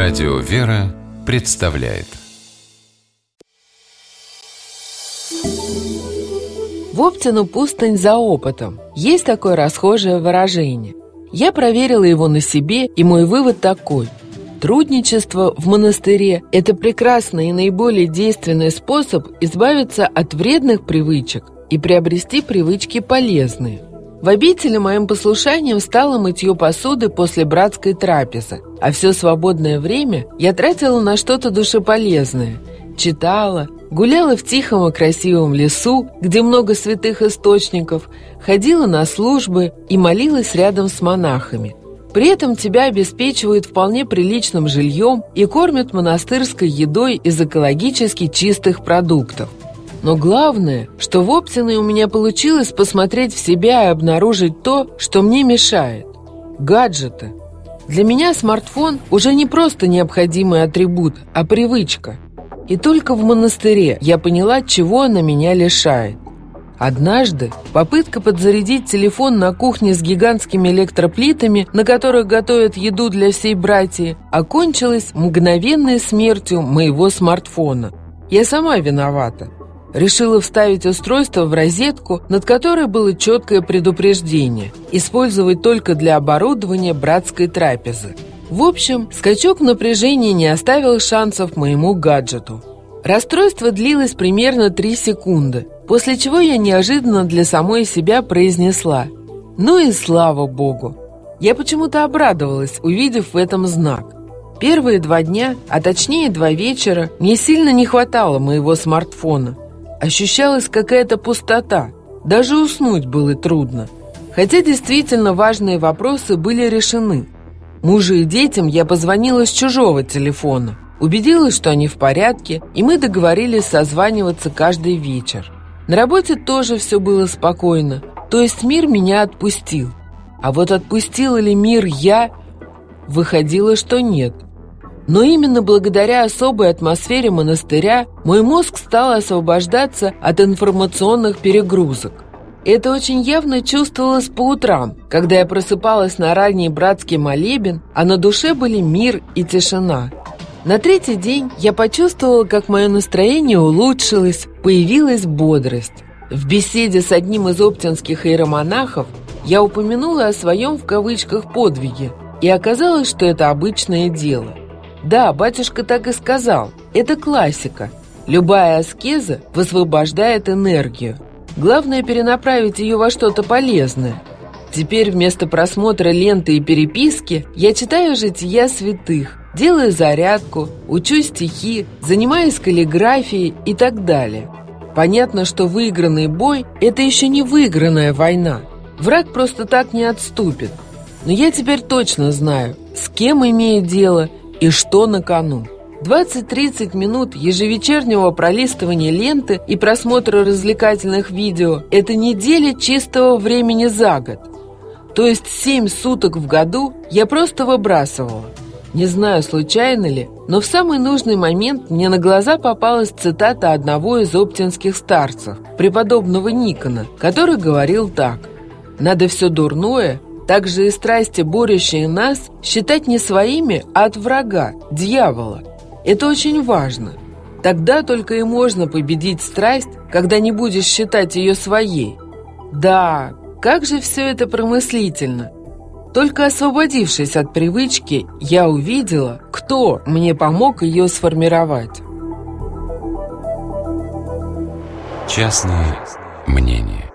Радио «Вера» представляет. В Оптину пустынь за опытом. Есть такое расхожее выражение. Я проверила его на себе, и мой вывод такой. Трудничество в монастыре – это прекрасный и наиболее действенный способ избавиться от вредных привычек и приобрести привычки полезные. В обители моим послушанием стало мытье посуды после братской трапезы, а все свободное время я тратила на что-то душеполезное. Читала, гуляла в тихом и красивом лесу, где много святых источников, ходила на службы и молилась рядом с монахами. При этом тебя обеспечивают вполне приличным жильем и кормят монастырской едой из экологически чистых продуктов. Но главное, что в Оптиной у меня получилось посмотреть в себя и обнаружить то, что мне мешает – гаджеты. Для меня смартфон уже не просто необходимый атрибут, а привычка. И только в монастыре я поняла, чего она меня лишает. Однажды попытка подзарядить телефон на кухне с гигантскими электроплитами, на которых готовят еду для всей братьи, окончилась мгновенной смертью моего смартфона. Я сама виновата. Решила вставить устройство в розетку, над которой было четкое предупреждение – использовать только для оборудования братской трапезы. В общем, скачок напряжения не оставил шансов моему гаджету. Расстройство длилось примерно 3 секунды, после чего я неожиданно для самой себя произнесла: «Ну и слава Богу!». Я почему-то обрадовалась, увидев в этом знак. Первые 2 дня, а точнее 2 вечера, мне сильно не хватало моего смартфона. Ощущалась какая-то пустота, даже уснуть было трудно. Хотя действительно важные вопросы были решены. Мужу и детям я позвонила с чужого телефона, убедилась, что они в порядке, и мы договорились созваниваться каждый вечер. На работе тоже все было спокойно, то есть мир меня отпустил. А вот отпустил ли мир я? Выходило, что нет. Но именно благодаря особой атмосфере монастыря мой мозг стал освобождаться от информационных перегрузок. Это очень явно чувствовалось по утрам, когда я просыпалась на ранний братский молебен, а на душе были мир и тишина. На 3-й день я почувствовала, как мое настроение улучшилось, появилась бодрость. В беседе с одним из оптинских иеромонахов я упомянула о своем в кавычках подвиге, и оказалось, что это обычное дело. Да, батюшка так и сказал, это классика. Любая аскеза высвобождает энергию. Главное перенаправить ее во что-то полезное. Теперь вместо просмотра ленты и переписки я читаю жития святых, делаю зарядку, учу стихи, занимаюсь каллиграфией и так далее. Понятно, что выигранный бой – это еще не выигранная война. Враг просто так не отступит. Но я теперь точно знаю, с кем имею дело и что на кону. 20-30 минут ежевечернего пролистывания ленты и просмотра развлекательных видео – это неделя чистого времени за год. То есть 7 суток в году я просто выбрасывала. Не знаю, случайно ли, но в самый нужный момент мне на глаза попалась цитата одного из оптинских старцев, преподобного Никона, который говорил так: «Надо все дурное, также и страсти, борющие нас, считать не своими, а от врага, дьявола. Это очень важно. Тогда только и можно победить страсть, когда не будешь считать ее своей». Да, как же все это промыслительно. Только освободившись от привычки, я увидела, кто мне помог ее сформировать. Частное мнение.